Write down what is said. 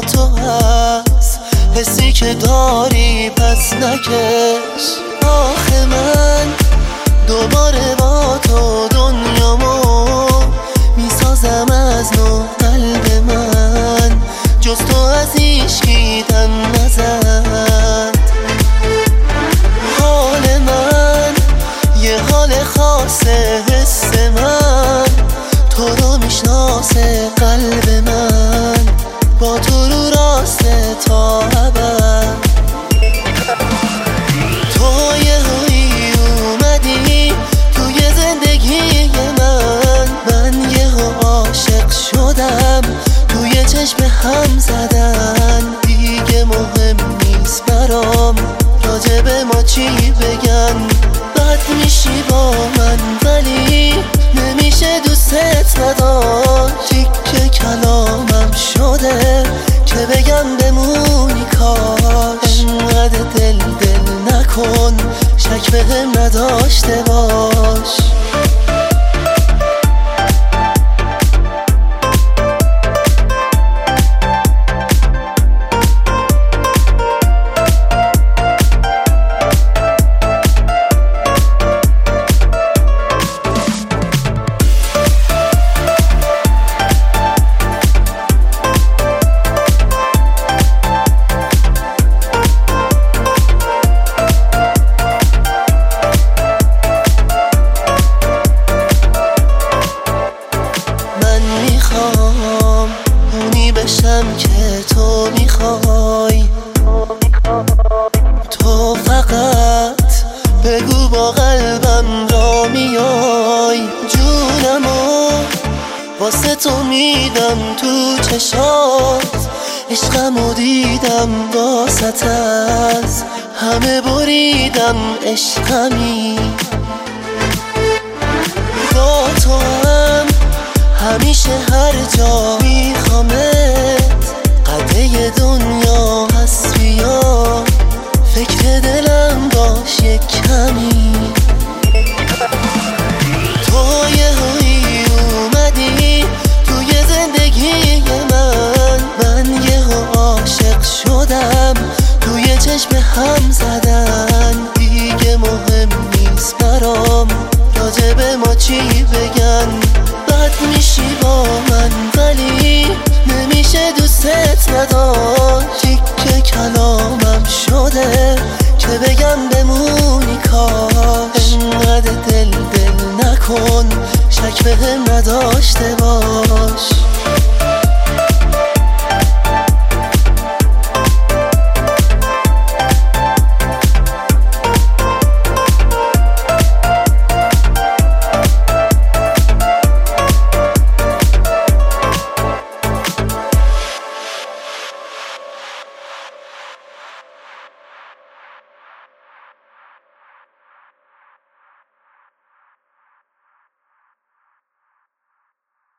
تو هست، حسی که داری پس نکش. آخه من دوباره با تو دنیامو میسازم از نو. قلب من جز تو از هیچکی دم نزد. حال من یه حال خاصه، حس من تو رو میشناسه. قلب من با تو رو راسته تا ابد. تو یه هایی اومدی توی زندگی من یه عاشق شدم. توی چشم هم زدن دیگه مهم نیست برام راجب ما چی بگن. بد میشی با من ولی نمیشه دوستت نداشت. تیکه کلامم شده که بگم بمونی کاش. انقدر دل نکن، شک بهم نداشته باش. اونی بشم که تو میخوای. تو فقط بگو با قلبم را میای. جونمو واسه تو میدم تو چشات. عشقمو دیدم واسط از همه بریدم. عشقمی با تو هم همیشه هر جا میخوامت. قده دنیا هست بیا فکر دلم باش یک کمی. تو یه هایی اومدی توی زندگی من یه عاشق شدم. توی چشم هم زدن دیگه مهم نیست برام راجب ما چی بگن. بد میشی با من ولی نمیشه دوستت نداشت. تیکه کلامم شده که بگم بمونی کاش. انقدر دل نکن، شک بهم نداشته